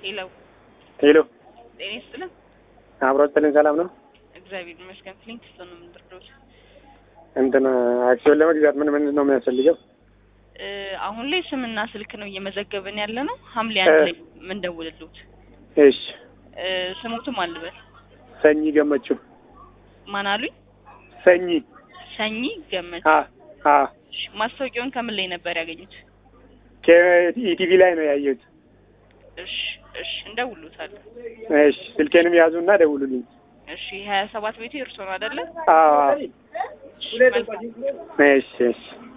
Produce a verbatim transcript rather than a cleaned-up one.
ሄሎ ሄሎ ጤና ይስጥልኝ። አብሮት ተለን ሰላም ነው? እግዚአብሔር ይመስገን። ፍሊንትስቶን ነው የምንደርደው። እንትን አክሲዮን ለመግዛት ምን ምን ነው የሚያስፈልገው? አሁን ላይ ስምና ስልክ ነው እየመዘገብን ያለ ነው። ሐምሌ አንድ ላይ ምን ደውልሉት? እሺ ስሙቱም አልበል ሰኚ ገመቹ። ማን አሉኝ? ሰኚ ሰኚ ገመቹ። አ አ ማስታወቂያውን ከምን ላይ ነበር ያገኙት? ከኢቲቪ ላይ ነው ያየሁት። እሺ እሺ እንደውሉታለን። እሺ ስልኬንም ያዙና ደውሉልኝ። እሺ ሀያ ሰባት ቤቱ እርሶ ነው አይደለ? አዎ። እሺ እሺ